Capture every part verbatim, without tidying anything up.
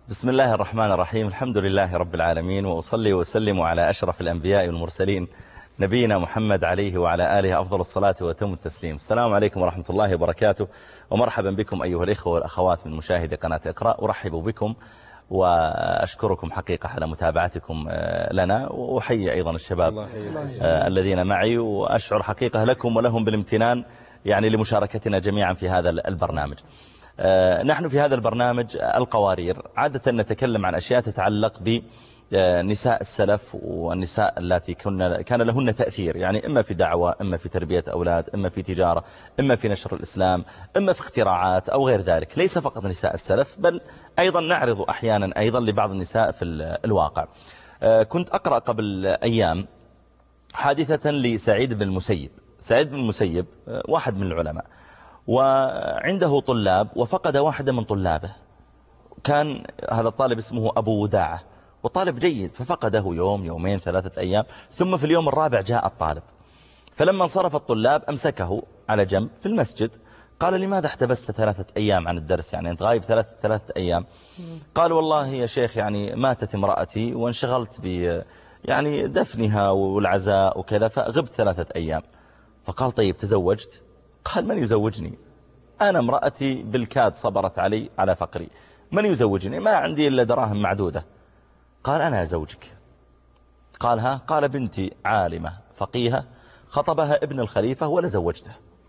بسم الله الرحمن الرحيم. الحمد لله رب العالمين، وأصلي وأسلم على أشرف الأنبياء والمرسلين نبينا محمد عليه وعلى آله أفضل الصلاة وأتم التسليم. السلام عليكم ورحمة الله وبركاته، ومرحبا بكم أيها الإخوة والأخوات من مشاهدي قناة اقرأ. أرحب بكم وأشكركم حقيقة على متابعتكم لنا، وأحيي أيضا الشباب الذين معي، وأشعر حقيقة لكم ولهم بالامتنان يعني لمشاركتنا جميعا في هذا البرنامج. نحن في هذا البرنامج القوارير عادة نتكلم عن أشياء تتعلق بنساء السلف والنساء التي كان لهن تأثير، يعني إما في دعوة، إما في تربية أولاد، إما في تجارة، إما في نشر الإسلام، إما في اختراعات أو غير ذلك. ليس فقط نساء السلف، بل أيضا نعرض أحيانا أيضا لبعض النساء في الواقع. كنت أقرأ قبل أيام حادثة لسعيد بن المسيب. سعيد بن المسيب واحد من العلماء، وعنده طلاب، وفقد واحدة من طلابه. كان هذا الطالب اسمه أبو وداعة، وطالب جيد، ففقده يوم يومين ثلاثة أيام، ثم في اليوم الرابع جاء الطالب. فلما انصرف الطلاب أمسكه على جنب في المسجد، قال: لماذا احتبست ثلاثة أيام عن الدرس؟ يعني أنت غايب ثلاثة, ثلاثة أيام. قال: والله يا شيخ، يعني ماتت امرأتي وانشغلت ب يعني دفنها والعزاء وكذا، فغبت ثلاثة أيام. فقال: طيب تزوجت؟ قال: من يزوجني؟ أنا امرأتي بالكاد صبرت علي على فقري، من يزوجني؟ ما عندي إلا دراهم معدودة. قال: أنا أزوجك. قال: ها؟ قال: بنتي عالمة فقيهة، خطبها ابن الخليفة ولا زوجته.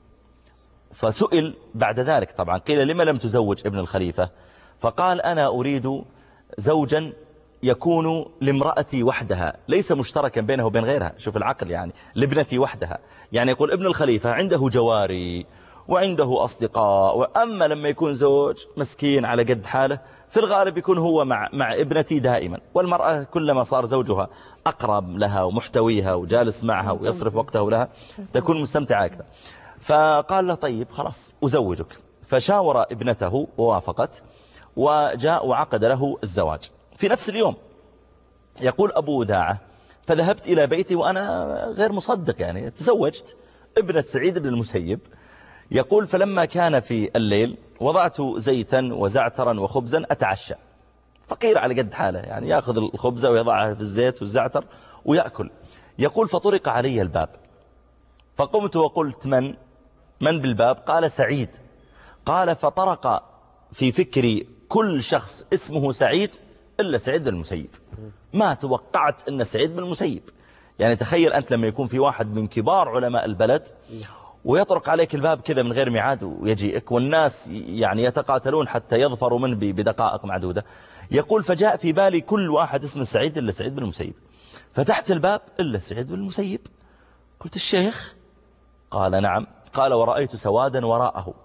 فسئل بعد ذلك، طبعا قيل: لما لم تزوج ابن الخليفة؟ فقال: أنا أريد زوجا يكون لامرأتي وحدها، ليس مشتركا بينه وبين غيرها. شوف العقل، يعني لابنتي وحدها. يعني يقول ابن الخليفة عنده جواري وعنده أصدقاء، وأما لما يكون زوج مسكين على قد حاله، في الغالب يكون هو مع, مع ابنتي دائما. والمرأة كلما صار زوجها أقرب لها ومحتويها وجالس معها ويصرف وقته لها، تكون مستمتعة أكثر. فقال له: طيب خلاص أزوجك. فشاور ابنته ووافقت، وجاء وعقد له الزواج في نفس اليوم. يقول أبو وداعة: فذهبت إلى بيتي وأنا غير مصدق، يعني تزوجت ابنة سعيد بن المسيب. يقول: فلما كان في الليل وضعت زيتا وزعترا وخبزا أتعشى. فقير على قد حاله، يعني يأخذ الخبزة ويضعها في الزيت والزعتر ويأكل. يقول: فطرق علي الباب، فقمت وقلت: من من بالباب؟ قال: سعيد. قال: فطرق في فكري كل شخص اسمه سعيد إلا سعيد بن المسيب. ما توقعت أن سعيد بن المسيب، يعني تخيل أنت لما يكون في واحد من كبار علماء البلد ويطرق عليك الباب كذا من غير ميعاد ويجيئك، والناس يعني يتقاتلون حتى يظفروا منه بدقائق معدودة. يقول: فجاء في بالي كل واحد اسمه سعيد إلا سعيد بن المسيب. فتحت الباب إلا سعيد بن المسيب. قلت: الشيخ؟ قال: نعم. قال: ورأيت سوادا وراءه،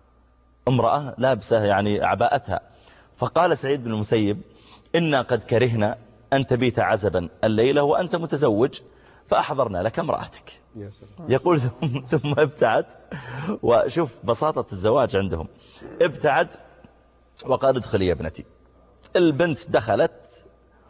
امرأة لابسة يعني عباءتها. فقال سعيد بن المسيب: إنا قد كرهنا أن تبيت عزبا الليلة وأنت متزوج، فأحضرنا لك امرأتك. يقول: ثم ابتعد. وشوف بساطة الزواج عندهم. ابتعد وقال: ادخلي يا ابنتي. البنت دخلت،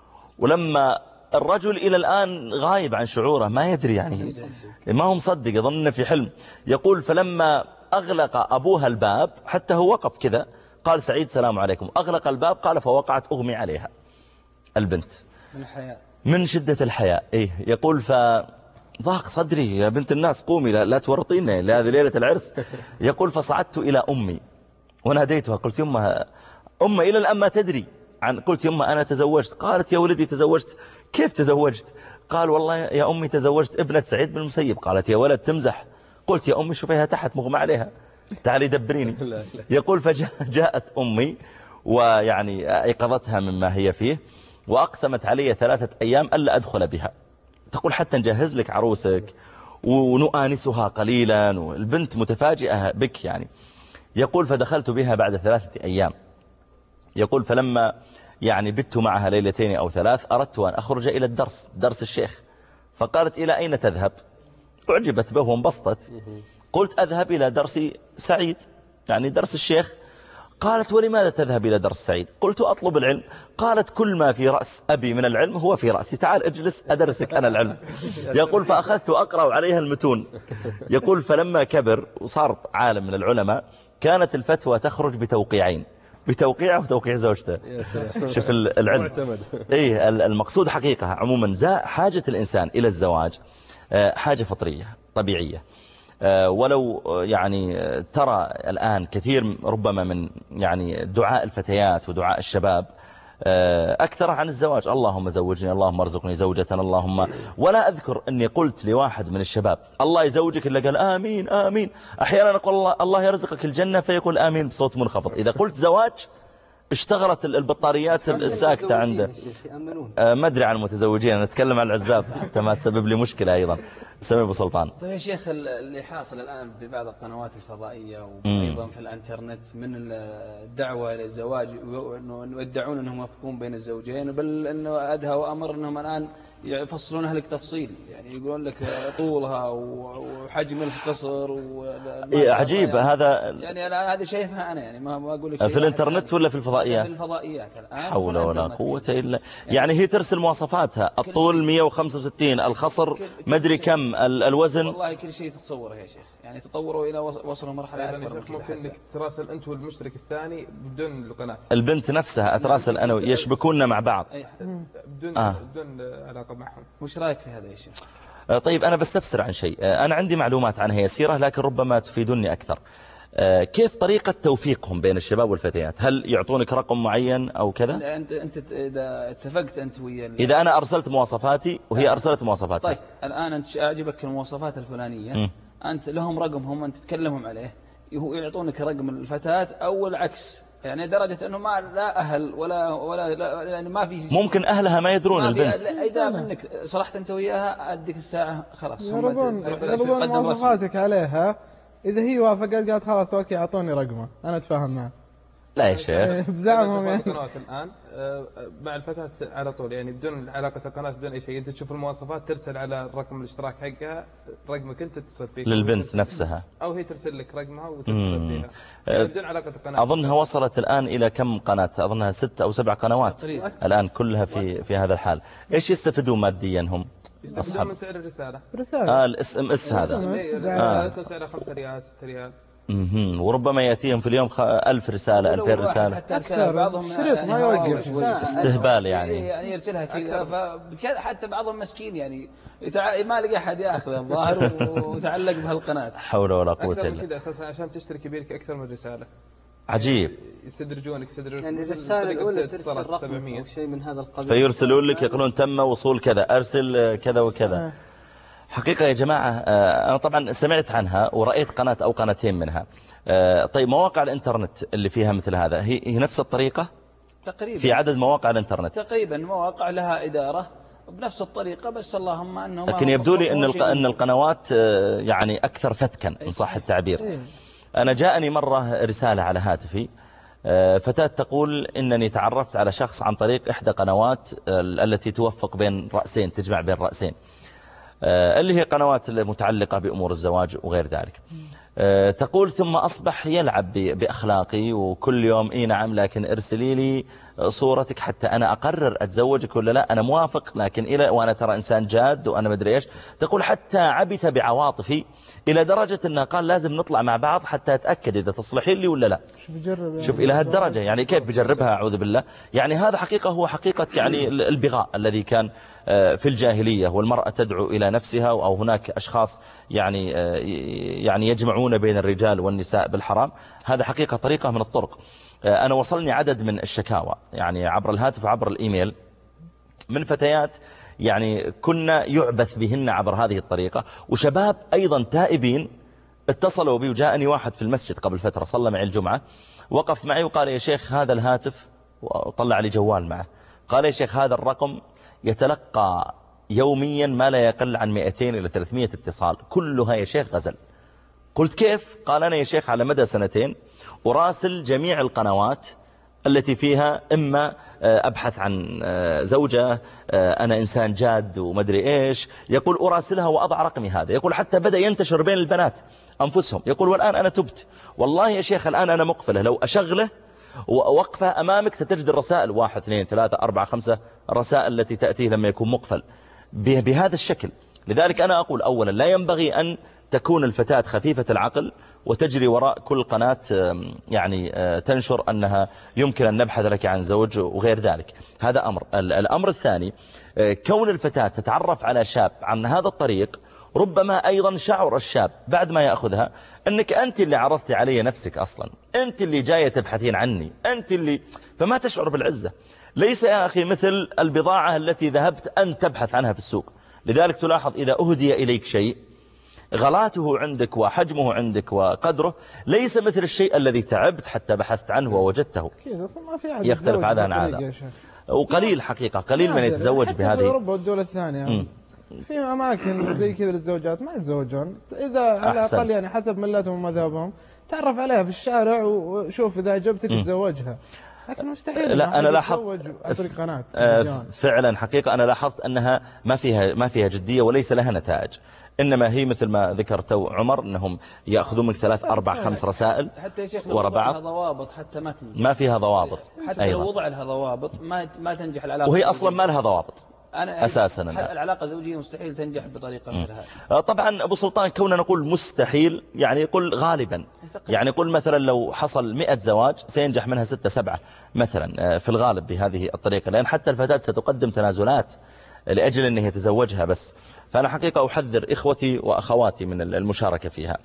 ولما الرجل إلى الآن غايب عن شعوره، ما يدري، يعني ما هو مصدق، يظن في حلم. يقول: فلما أغلق أبوها الباب، حتى هو وقف كذا، قال سعيد: سلام عليكم. أغلق الباب، قال: فوقعت أغمي عليها البنت من الحياء، من شدة الحياء. إيه؟ يقول: فضاق صدري، يا بنت الناس قومي، لا, لا تورطيني لهذه ليلة العرس. يقول: فصعدت إلى أمي وناديتها، قلت: يمها أم إلى الآن ما تدري عن. قلت: يمها أنا تزوجت. قالت: يا ولدي تزوجت؟ كيف تزوجت؟ قال: والله يا أمي تزوجت ابنة سعيد بن المسيب. قالت: يا ولد تمزح. قلت: يا أمي شوفيها تحت مغمى عليها، تعالي دبريني. يقول: فجاءت أمي ويعني أيقظتها مما هي فيه، وأقسمت علي ثلاثة أيام ألا أدخل بها. تقول: حتى نجهز لك عروسك ونؤانسها قليلا، والبنت متفاجئة بك يعني. يقول: فدخلت بها بعد ثلاثة أيام. يقول: فلما يعني بت معها ليلتين أو ثلاث، أردت أن أخرج إلى الدرس، درس الشيخ. فقالت: إلى أين تذهب؟ أعجبت به وانبسطت. قلت: أذهب إلى درس سعيد، يعني درس الشيخ. قالت: ولماذا تذهب إلى درس سعيد؟ قلت: أطلب العلم. قالت: كل ما في رأس أبي من العلم هو في رأسي، تعال اجلس أدرسك أنا العلم. يقول: فأخذت أقرأ عليها المتون. يقول: فلما كبر وصار عالم من العلماء، كانت الفتوى تخرج بتوقيعين، بتوقيعه وتوقيع زوجته. شوف العلم. إيه المقصود حقيقة عموما زا حاجة الإنسان إلى الزواج حاجة فطرية طبيعية. ولو يعني ترى الآن كثير ربما من يعني دعاء الفتيات ودعاء الشباب أكثر عن الزواج، اللهم زوجني، اللهم ارزقني زوجة، اللهم. ولا أذكر أني قلت لواحد من الشباب الله يزوجك إلا قال آمين آمين. أحيانا أقول الله, الله يرزقك الجنة فيقول آمين بصوت منخفض. إذا قلت زواج اشتغلت البطاريات الساكتة عنده. ما أدري عن المتزوجين، أنا أتكلم عن العزاب حتى ما تسبب لي مشكلة أيضا. سمي أبو سلطان. طيب يا شيخ، اللي حاصل الآن في بعض القنوات الفضائية وأيضا في الانترنت من الدعوة إلى الزواج، ويدعون أنهم يوافقون بين الزوجين، بل أنه أدهى وأمر أنهم الآن يفصلونها لك تفصيل، يعني يقولون لك طولها وحجم القصر عجيب هذا. يعني أنا هذا شايفها أنا، يعني ما أقول لك في الانترنت ولا في الفضائيات؟ في الفضائيات الآن. حول ولا قوة إلا يعني هي ترسل مواصفاتها، الطول مئة وخمسة وستين، الخصر مدري كم، الوزن. والله كل شيء تتصوره يا شيخ، يعني تطوروا إلى وصلوا مرحلة أكبر من كذا. ممكن إنك تراسل أنت والمشترك الثاني بدون القناة. البنت نفسها أتراسل أنا يشبكوننا مع بعض بدون آه. بدون علاقة معهم. وش رأيك في هذا يا شيخ؟ طيب أنا بستفسر عن شيء، أنا عندي معلومات عنها يسيرة لكن ربما تفيدني أكثر. كيف طريقة توفيقهم بين الشباب والفتيات؟ هل يعطونك رقم معين أو كذا؟ أنت أنت إذا اتفقت أنت ويا، إذا أنا أرسلت مواصفاتي وهي أرسلت مواصفاتها. طيب الآن أنت أعجبك المواصفات الفلانية، م. أنت لهم رقمهم أنت تتكلمهم عليه، يعطونك رقم الفتاة أو العكس، يعني درجة أنه ما لا أهل ولا ولا لا يعني ما في. ممكن أهلها ما يدرون ما البنت. إذا منك صرحت أنت وياها أديك الساعة خلاص. هم يطلبون مواصفاتك عليها، إذا هي وافقت قالت خلاص أوكي أعطوني رقمه أنا أتفاهم معه. لا يا شيخ بزعمهم يعني. القنوات الآن مع الفتاة على طول، يعني بدون علاقة القناة بدون أي شيء، أنت تشوف المواصفات ترسل على الرقم الاشتراك حقها رقمك أنت تتصل فيه للبنت نفسها، أو هي ترسل لك رقمها وتتصل فيها يعني بدون علاقة القناة. أظنها وصلت الآن إلى كم قناة؟ أظنها ست أو سبع قنوات الآن كلها في في هذا الحال. إيش يستفيدون ماديا هم؟ يستفيدون من سعر الرسالة. رسالة. آه الاس ام اس هذا. آه. سعرها خمسة ريال ستة ريال. امم وربما يأتيهم في اليوم ألف رسالة ألفين رسالة. حتى رسالة بعضهم شريط ما يوقف. استهبال يعني. يعني يرسلها كذا، فبكذا حتى بعضهم مسكين يعني ما لقى أحد يأخذ الظاهر وتعلق بهالقناة. حول ولا قوة إلا بالله. كذا أساسا عشان تشترك يبيلك أكثر من رسالة. عجيب. يستدرجونك يستدرجونك. يعني الرسالة الأولى ترسل رقم أو شيء من هذا القبيل. فيرسلون لك يقولون تم وصول كذا، أرسل كذا وكذا. حقيقة يا جماعة أنا طبعا سمعت عنها ورأيت قناة أو قناتين منها. طيب مواقع الانترنت اللي فيها مثل هذا هي هي نفس الطريقة؟ تقريبا. في عدد مواقع الانترنت تقريبا مواقع لها إدارة بنفس الطريقة، بس اللهم أنهم. لكن يبدو لي أن أن القنوات يعني أكثر فتكا إن صح التعبير. أنا جاءني مرة رسالة على هاتفي، فتاة تقول إنني تعرفت على شخص عن طريق إحدى قنوات التي توفق بين رأسين، تجمع بين رأسين، اللي هي قنوات متعلقة بأمور الزواج وغير ذلك. تقول ثم أصبح يلعب بأخلاقي وكل يوم إيه نعم لكن ارسلي لي صورتك حتى أنا أقرر أتزوجك ولا لا، أنا موافق لكن إلى وأنا ترى إنسان جاد وأنا مدري إيش. تقول حتى عبث بعواطفي إلى درجة أنه قال لازم نطلع مع بعض حتى أتأكد إذا تصلحين لي ولا لا. شوف إلى هالدرجة يعني كيف بجربها أعوذ بالله. يعني هذا حقيقة هو حقيقة يعني البغاء الذي كان في الجاهلية، والمرأة تدعو إلى نفسها، أو هناك أشخاص يعني يعني يجمعون بين الرجال والنساء بالحرام. هذا حقيقة طريقة من الطرق. أنا وصلني عدد من الشكاوى يعني عبر الهاتف وعبر الإيميل من فتيات يعني كنا يعبث بهن عبر هذه الطريقة، وشباب أيضا تائبين اتصلوا بي. وجاءني واحد في المسجد قبل فترة صلى معي الجمعة، وقف معي وقال يا شيخ هذا الهاتف، وطلع لي جوال معه، قال يا شيخ هذا الرقم يتلقى يوميا ما لا يقل عن مئتين إلى ثلاثمئة اتصال كلها يا شيخ غزل. قلت كيف؟ قال أنا يا شيخ على مدى سنتين أراسل جميع القنوات التي فيها إما أبحث عن زوجة، أنا إنسان جاد ومدري إيش، يقول أراسلها وأضع رقمي هذا. يقول حتى بدأ ينتشر بين البنات أنفسهم. يقول والآن أنا تبت والله يا شيخ، الآن أنا مقفلة، لو أشغله ووقفة أمامك ستجد الرسائل واحد اثنين ثلاثة أربعة خمسة الرسائل التي تأتيه لما يكون مقفل بهذا الشكل. لذلك أنا أقول أولا لا ينبغي أن تكون الفتاة خفيفة العقل وتجري وراء كل قناة يعني تنشر أنها يمكن أن نبحث لك عن زوج وغير ذلك. هذا أمر. الأمر الثاني كون الفتاة تتعرف على شاب عن هذا الطريق، ربما أيضا شعر الشاب بعد ما يأخذها أنك أنت اللي عرضتي علي نفسك أصلا، أنت اللي جاية تبحثين عني، أنت اللي، فما تشعر بالعزة. ليس يا أخي مثل البضاعة التي ذهبت أن تبحث عنها في السوق. لذلك تلاحظ إذا أهدي إليك شيء غلاته عندك وحجمه عندك وقدره ليس مثل الشيء الذي تعبت حتى بحثت عنه ووجدته، يختلف هذا عن هذا. وقليل حقيقة قليل من يتزوج بهذه. في أوروبا والدول الثانية في أماكن زي كذا للزوجات ما يتزوجون، إذا على الأقل يعني حسب ملتهم ومذهبهم تعرف عليها في الشارع وشوف إذا عجبتك تزوجها، لكن مستحيل. لا أنا لاحظت قناة فعلا حقيقة أنا لاحظت أنها ما فيها ما فيها جدية وليس لها نتائج، إنما هي مثل ما ذكرت عمر أنهم يأخذون منك ثلاث أربع خمس رسائل حتى يا شيخ لو ورا بعض، ضوابط حتى ما تنجح، ما فيها ضوابط حتى أيضا. لو وضع لها ضوابط ما ما تنجح العلاقة، وهي أصلا ما لها ضوابط أنا أساسا. أنا العلاقة الزوجية مستحيل تنجح بطريقة مثل هذه. طبعا أبو سلطان كوننا نقول مستحيل يعني يقول غالبا، يعني يقول مثلا لو حصل مئة زواج سينجح منها ستة سبعة مثلا في الغالب بهذه الطريقة، لأن حتى الفتاة ستقدم تنازلات لأجل أنه يتزوجها بس. فأنا حقيقة أحذر إخوتي وأخواتي من المشاركة فيها.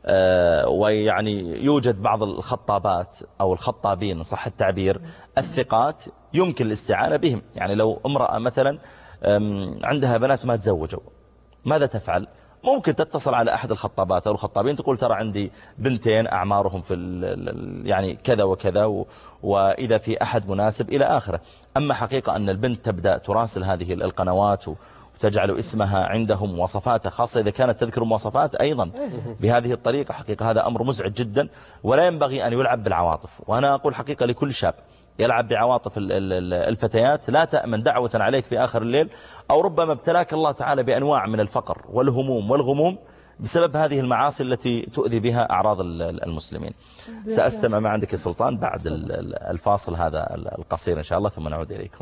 أه ويعني يوجد بعض الخطابات أو الخطابين صح التعبير الثقات يمكن الاستعانة بهم. يعني لو امرأة مثلا عندها بنات ما تزوجوا ماذا تفعل؟ ممكن تتصل على أحد الخطابات أو الخطابين تقول ترى عندي بنتين أعمارهم في يعني كذا وكذا وإذا في أحد مناسب إلى آخره. أما حقيقة أن البنت تبدأ تراسل هذه القنوات وتجعل اسمها عندهم مواصفاتها، خاصة إذا كانت تذكر مواصفات أيضا بهذه الطريقة، حقيقة هذا أمر مزعج جدا ولا ينبغي أن يلعب بالعواطف. وأنا أقول حقيقة لكل شاب يلعب بعواطف الفتيات لا تأمن دعوة عليك في آخر الليل، أو ربما ابتلاك الله تعالى بأنواع من الفقر والهموم والغموم بسبب هذه المعاصي التي تؤذي بها أعراض المسلمين. سأستمع ما عندك يا سلطان بعد الفاصل هذا القصير إن شاء الله ثم نعود إليكم.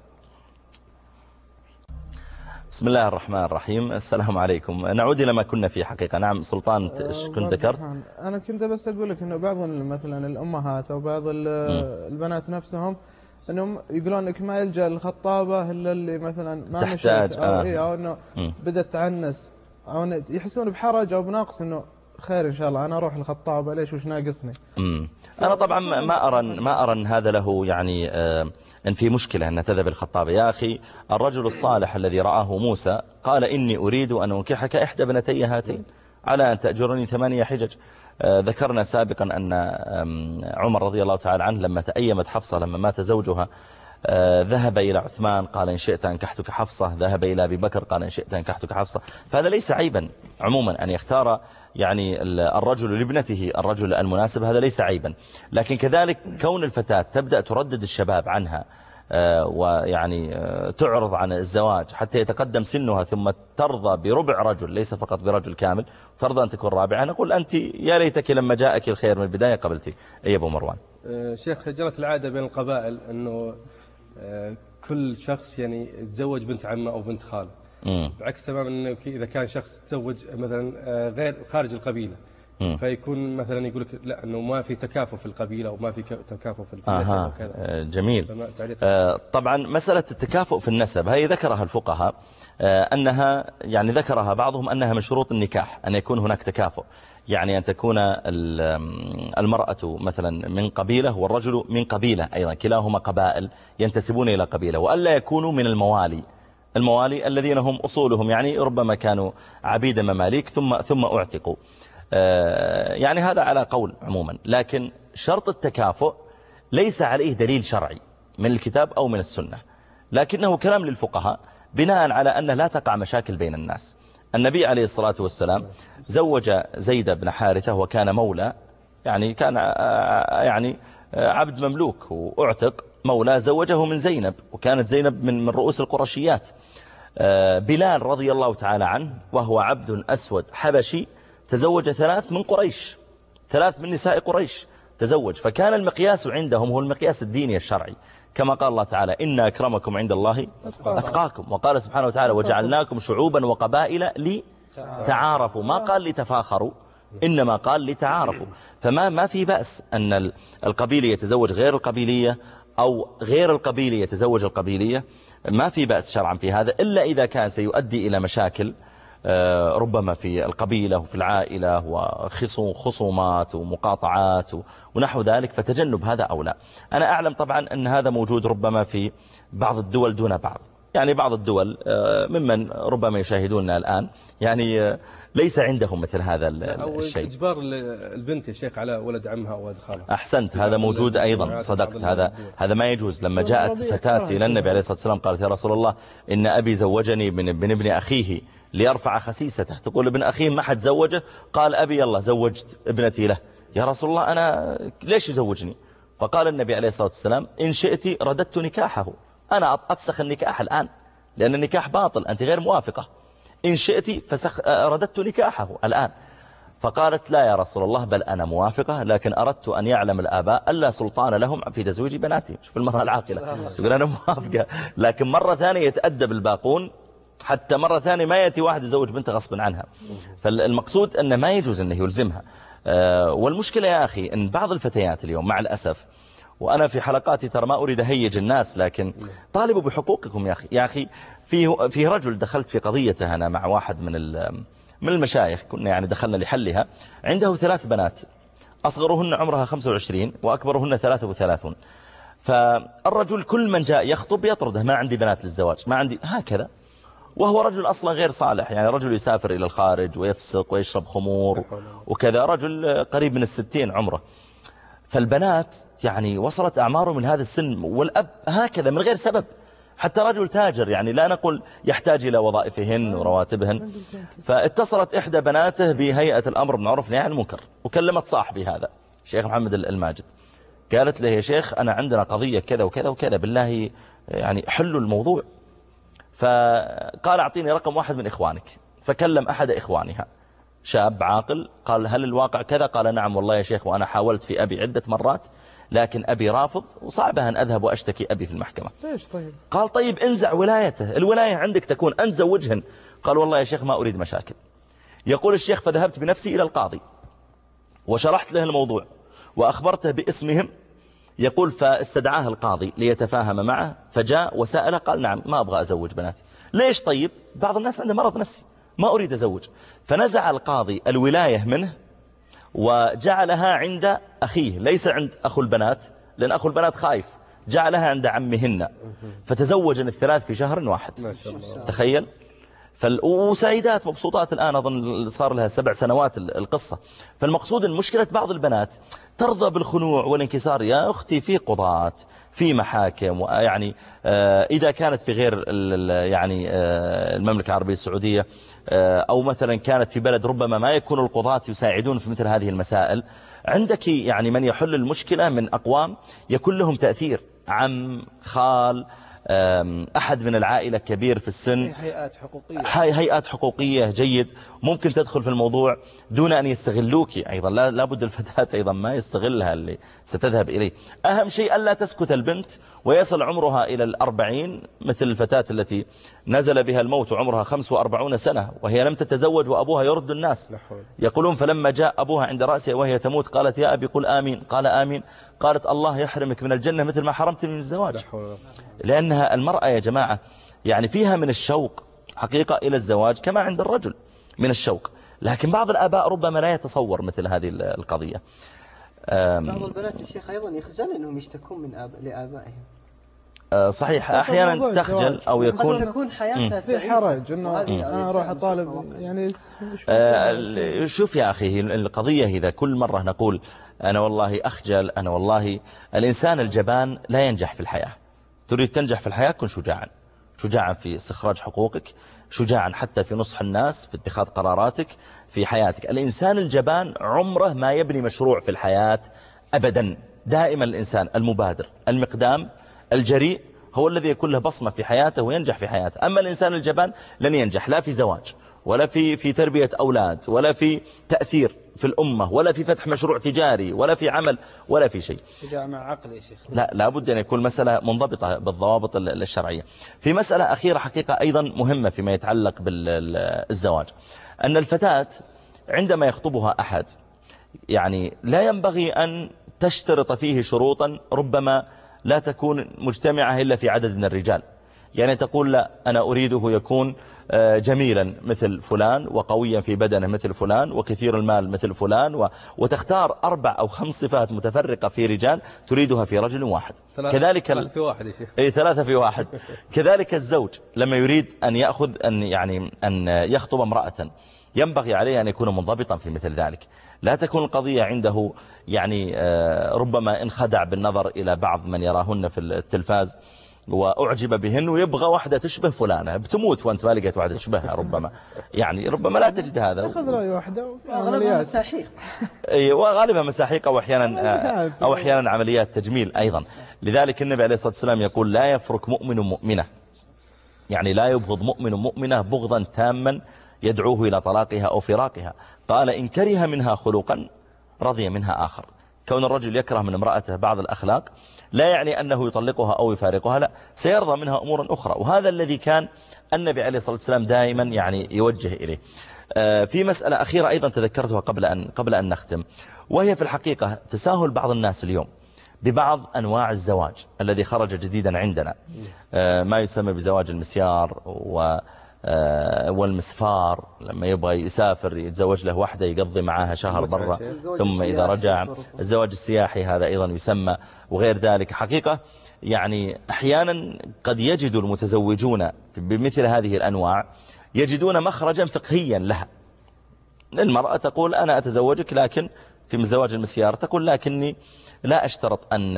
بسم الله الرحمن الرحيم. السلام عليكم. نعود إلى ما كنا فيه حقيقة. نعم سلطان كنت ذكرت. أنا كنت بس أقول لك إنه بعض مثلا الأمهات أو بعض البنات نفسهم إنهم يقولون إنك ما يلجأ الخطابة إلا اللي مثلا ما تحتاج أو, آه. إيه أو إنه بدأت تعنس أو يحسون بحرج أو بنقص إنه خير إن شاء الله أنا أروح الخطابة ليش وش ناقصني. امم أنا طبعا ما أرى ما أرى أن هذا له يعني آه أن في مشكلة أن تذهب الخطابة. يا أخي الرجل الصالح الذي رآه موسى قال إني أريد أن أنكحك إحدى بنتي هاتين على أن تأجرني ثمانية حجج. آه ذكرنا سابقا أن عمر رضي الله تعالى عنه لما تأيمت حفصة لما مات زوجها آه ذهب إلى عثمان قال إن شئت أنكحتك حفصة، ذهب إلى أبي بكر قال إن شئت أنكحتك حفصة. فهذا ليس عيبا عموما أن يختار يعني الرجل لابنته الرجل المناسب، هذا ليس عيبا. لكن كذلك كون الفتاة تبدأ تردد الشباب عنها آه ويعني آه تعرض عن الزواج حتى يتقدم سنها ثم ترضى بربع رجل ليس فقط برجل كامل، ترضى أن تكون رابعة. نقول أنت يا ليتك لما جاءك الخير من البداية قبلتي. أي أبو مروان. آه شيخ جرت العادة بين القبائل أنه آه كل شخص يعني يتزوج بنت عمه أو بنت خاله، بعكس تماما انه اذا كان شخص تزوج مثلا غير خارج القبيله مم. فيكون مثلا يقول لك لا انه ما في تكافؤ في القبيله وما في تكافؤ في النسب آه وكذا. جميل. آه طبعا مساله التكافؤ في النسب هي ذكرها الفقهاء آه انها يعني ذكرها بعضهم انها من شروط النكاح ان يكون هناك تكافؤ، يعني أن تكون المرأة مثلا من قبيلة والرجل من قبيلة أيضا، كلاهما قبائل ينتسبون إلى قبيلة، وألا يكونوا من الموالي الموالي الذين هم أصولهم يعني ربما كانوا عبيد مماليك ثم ثم اعتقوا. يعني هذا على قول عموما، لكن شرط التكافؤ ليس عليه دليل شرعي من الكتاب أو من السنة، لكنه كلام للفقهاء بناء على أن لا تقع مشاكل بين الناس. النبي عليه الصلاة والسلام زوج زيد بن حارثة وكان مولى، يعني كان يعني عبد مملوك واعتق مولى، زوجه من زينب وكانت زينب من من رؤوس القرشيات. بلال رضي الله تعالى عنه وهو عبد أسود حبشي تزوج ثلاث من قريش، ثلاث من نساء قريش تزوج، فكان المقياس عندهم هو المقياس الديني الشرعي، كما قال الله تعالى إن أكرمكم عند الله أتقاكم، وقال سبحانه وتعالى وجعلناكم شعوبا وقبائل تعارفوا، ما قال لتفاخروا إنما قال لتعارفوا. فما ما في بأس أن القبيلي يتزوج غير القبيلية أو غير القبيلي يتزوج القبيلية، ما في بأس شرعا في هذا، إلا إذا كان سيؤدي إلى مشاكل ربما في القبيلة وفي العائلة وخصومات ومقاطعات ونحو ذلك، فتجنب هذا أولى. أنا أعلم طبعا أن هذا موجود ربما في بعض الدول دون بعض، يعني بعض الدول ممن ربما يشاهدوننا الآن يعني ليس عندهم مثل هذا الشيء، أو إجبار البنت يا شيخ على ولد عمها أو ولد خالها. أحسنت، هذا موجود أيضا، صدقت، هذا هذا ما يجوز. لما جاءت فتاة إلى النبي عليه الصلاة والسلام قالت يا رسول الله إن أبي زوجني من ابن ابن أخيه ليرفع خسيسته، تقول ابن أخيه ما حد زوجه، قال أبي يلا زوجت ابنتي له. يا رسول الله أنا ليش يزوجني؟ فقال النبي عليه الصلاة والسلام إن شئت رددت نكاحه، أنا أفسخ النكاح الآن لأن النكاح باطل، أنت غير موافقة، إن شئت فسخ رددت نكاحه الآن. فقالت لا يا رسول الله بل أنا موافقة، لكن أردت أن يعلم الآباء ألا سلطان لهم في تزويج بناتي. شوف المرأة العاقلة تقول أنا موافقة، لكن مرة ثانية يتأدب الباقون، حتى مرة ثانية ما يأتي واحد يزوج بنته غصبا عنها. فالمقصود أنه ما يجوز أنه يلزمها. والمشكلة يا أخي أن بعض الفتيات اليوم مع الأسف، وأنا في حلقاتي ترى ما أريد أهيج الناس، لكن طالبوا بحقوقكم يا أخي. يا أخي في في رجل دخلت في قضيته أنا مع واحد من من المشايخ، كنا يعني دخلنا لحلها. عنده ثلاث بنات، أصغرهن عمرها خمسة وعشرين وأكبرهن ثلاثة وثلاثون. فالرجل كل من جاء يخطب يطرده، ما عندي بنات للزواج، ما عندي، هكذا. وهو رجل أصلا غير صالح، يعني رجل يسافر إلى الخارج ويفسق ويشرب خمور وكذا، رجل قريب من الستين عمره. فالبنات يعني وصلت أعماره من هذا السن، والأب هكذا من غير سبب، حتى رجل تاجر، يعني لا نقول يحتاج إلى وظائفهن ورواتبهن. فاتصلت إحدى بناته بهيئة الأمر بالمعروف والنهي عن المنكر، وكلمت صاحبي هذا الشيخ محمد الماجد، قالت له يا شيخ أنا عندنا قضية كذا وكذا وكذا، بالله يعني حلوا الموضوع. فقال أعطيني رقم واحد من إخوانك، فكلم أحد إخوانها شاب عاقل، قال هل الواقع كذا؟ قال نعم والله يا شيخ، وأنا حاولت في أبي عدة مرات لكن أبي رافض، وصعبها أن أذهب وأشتكي أبي في المحكمة. ليش طيب؟ قال طيب انزع ولايته، الولاية عندك تكون أنت زوجهن. قال والله يا شيخ ما أريد مشاكل. يقول الشيخ فذهبت بنفسي إلى القاضي وشرحت له الموضوع وأخبرته باسمهم. يقول فاستدعاه القاضي ليتفاهم معه، فجاء وسأله قال نعم ما أبغى أزوج بناتي. ليش طيب؟ بعض الناس عنده مرض نفسي، ما أريد أزوج. فنزع القاضي الولاية منه وجعلها عند أخيه، ليس عند أخو البنات، لأن أخو البنات خايف، جعلها عند عمهن. فتزوجن الثلاث في شهر واحد. ما شاء الله. تخيل. فال... وسعيدات مبسوطات الآن، أظن صار لها سبع سنوات القصة. فالمقصود أن مشكلة بعض البنات ترضى بالخنوع والانكسار. يا أختي في قضاة، في محاكم، ويعني آه إذا كانت في غير يعني آه المملكة العربية السعودية آه أو مثلا كانت في بلد ربما ما يكون القضاة يساعدون في مثل هذه المسائل، عندك يعني من يحل المشكلة من أقوام يكون لهم تأثير، عم، خال، أحد من العائلة كبير في السن، هيئات حقوقية هيئات حقوقية جيد، ممكن تدخل في الموضوع دون أن يستغلوك. أيضا لا لابد الفتاة أيضا ما يستغلها اللي ستذهب إليه. أهم شيء ألا تسكت البنت ويصل عمرها إلى الأربعين، مثل الفتاة التي نزل بها الموت عمرها خمس وأربعون سنة وهي لم تتزوج وأبوها يرد الناس. يقولون فلما جاء أبوها عند رأسها وهي تموت قالت يا أبي قل آمين، قال آمين. قالت الله يحرمك من الجنة مثل ما حرمتني من الزواج. لأنها المرأة يا جماعة يعني فيها من الشوق حقيقة إلى الزواج كما عند الرجل من الشوق، لكن بعض الآباء ربما لا يتصور مثل هذه القضية. بعض البنات يا شيخ أيضا يخجل أنهم يشتكون من آب... لآبائهم. صحيح، أحيانا تخجل أو يكون قد تكون حياتها في حرج أنه أنا أروح أطالب. يعني شوف يا أخي القضية إذا كل مرة نقول أنا والله أخجل، أنا والله، الإنسان الجبان لا ينجح في الحياة. تريد تنجح في الحياة كن شجاعا، شجاعا في استخراج حقوقك، شجاعا حتى في نصح الناس، في اتخاذ قراراتك في حياتك. الإنسان الجبان عمره ما يبني مشروع في الحياة أبدا. دائما الإنسان المبادر المقدام الجريء هو الذي يكون له بصمة في حياته وينجح في حياته. أما الإنسان الجبان لن ينجح لا في زواج ولا في في تربية أولاد ولا في تأثير في الأمة ولا في فتح مشروع تجاري ولا في عمل ولا في شيء. شجاع مع عقل يا شيخ. لا لابد أن يكون مسألة منضبطة بالضوابط الشرعية. في مسألة أخيرة حقيقة أيضا مهمة فيما يتعلق بالزواج، أن الفتاة عندما يخطبها أحد يعني لا ينبغي أن تشترط فيه شروطا ربما لا تكون مجتمعة إلا في عدد من الرجال. يعني تقول لا أنا أريده يكون جميلا مثل فلان وقويا في بدنه مثل فلان وكثير المال مثل فلان و... وتختار أربع أو خمس صفات متفرقة في رجال تريدها في رجل واحد. كذلك ثلاثة في واحد يا شيخ. أي ثلاثة في واحد. كذلك الزوج لما يريد أن يأخذ أن يعني أن يخطب امرأة ينبغي عليه أن يكون منضبطا في مثل ذلك. لا تكون القضية عنده يعني ربما انخدع بالنظر إلى بعض من يراهن في التلفاز وأعجب بهن ويبغى واحدة تشبه فلانة، بتموت وأنت ما لقيت واحدة تشبهها ربما يعني ربما لا تجد هذا. أخذ رأي واحدة أغلبها مساحيق. أي وغالبا مساحيق أو أحيانا أو أحيانا عمليات تجميل أيضا. لذلك النبي عليه الصلاة والسلام يقول لا يفرق مؤمن مؤمنة، يعني لا يبغض مؤمن مؤمنة بغضا تاما يدعوه إلى طلاقها أو فراقها. قال إن كره منها خلقا رضي منها آخر. كون الرجل يكره من امرأته بعض الأخلاق لا يعني أنه يطلقها أو يفارقها، لا، سيرضى منها أمورا أخرى. وهذا الذي كان النبي عليه الصلاة والسلام دائما يعني يوجه إليه. في مسألة أخيرة أيضا تذكرتها قبل أن, قبل أن نختم، وهي في الحقيقة تساهل بعض الناس اليوم ببعض أنواع الزواج الذي خرج جديدا عندنا، ما يسمى بزواج المسيار و والمسفار، لما يبغى يسافر يتزوج له واحدة يقضي معاها شهر برا ثم إذا رجع. الزواج السياحي هذا أيضا يسمى، وغير ذلك. حقيقة يعني أحيانا قد يجد المتزوجون بمثل هذه الأنواع يجدون مخرجا فقهيا لها. المرأة تقول أنا أتزوجك، لكن في زواج المسيار تقول لكني لا أشترط أن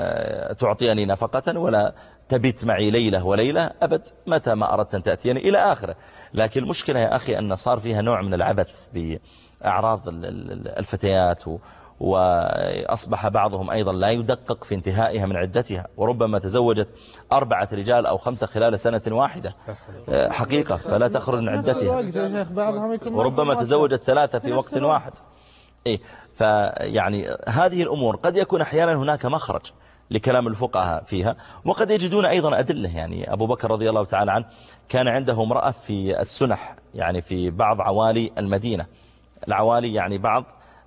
تعطيني نفقة ولا تبيت معي ليلة وليلة أبد، متى ما أردت أن تأتيني إلى آخره. لكن المشكلة يا أخي أن صار فيها نوع من العبث بأعراض الفتيات، وأصبح بعضهم أيضا لا يدقق في انتهائها من عدتها، وربما تزوجت أربعة رجال أو خمسة خلال سنة واحدة حقيقة فلا تخرج من عدتها، وربما تزوجت ثلاثة في وقت واحد. إيه فيعني هذه الأمور قد يكون أحيانا هناك مخرج لكلام الفقهاء فيها، وقد يجدون أيضا أدلة. يعني أبو بكر رضي الله تعالى عنه كان عنده امرأة في السنح، يعني في بعض عوالي المدينة. العوالي يعني بعض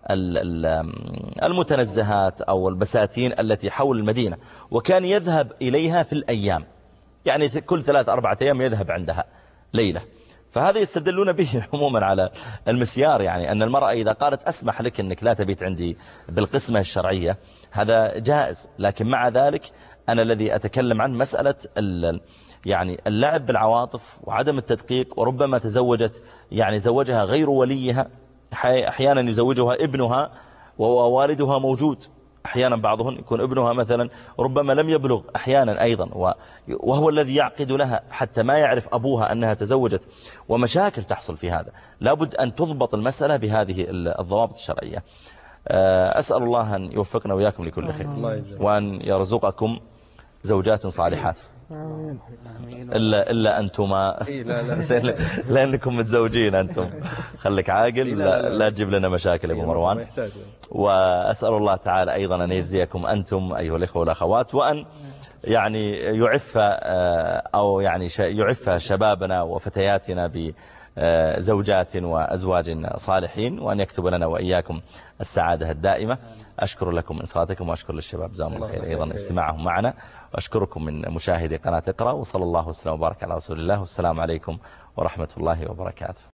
المتنزهات أو البساتين التي حول المدينة، وكان يذهب إليها في الأيام، يعني كل ثلاث أربعة أيام يذهب عندها ليلة. فهذا يستدلون به عموما على المسيار، يعني أن المرأة إذا قالت أسمح لك أنك لا تبيت عندي بالقسمة الشرعية هذا جائز. لكن مع ذلك أنا الذي أتكلم عن مسألة يعني اللعب بالعواطف وعدم التدقيق، وربما تزوجت يعني زوجها غير وليها، أحيانا يزوجها ابنها ووالدها موجود، أحيانا بعضهم يكون ابنها مثلا ربما لم يبلغ أحيانا أيضا، وهو الذي يعقد لها حتى ما يعرف أبوها أنها تزوجت، ومشاكل تحصل في هذا. لابد أن تضبط المسألة بهذه الضوابط الشرعية. أسأل الله أن يوفقنا وإياكم لكل خير، وأن يرزقكم زوجات صالحات. آمين. إلا, إلا أنتما لأنكم متزوجين أنتم، خليك عاقل، لا, لا تجيب لنا مشاكل يا أبو مروان. وأسأل الله تعالى أيضا أن يجزيكم أنتم أيها الإخوة والأخوات، وأن يعني يعف أو يعني يعف شبابنا وفتياتنا بزوجات وأزواج صالحين، وأن يكتب لنا وإياكم السعادة الدائمة. أشكر لكم إنصاتكم، وأشكر للشباب جزاهم الله خير أيضا استماعهم معنا، وأشكركم من مشاهدي قناة اقرأ، وصلى الله وسلم وبارك على رسول الله، والسلام عليكم ورحمة الله وبركاته.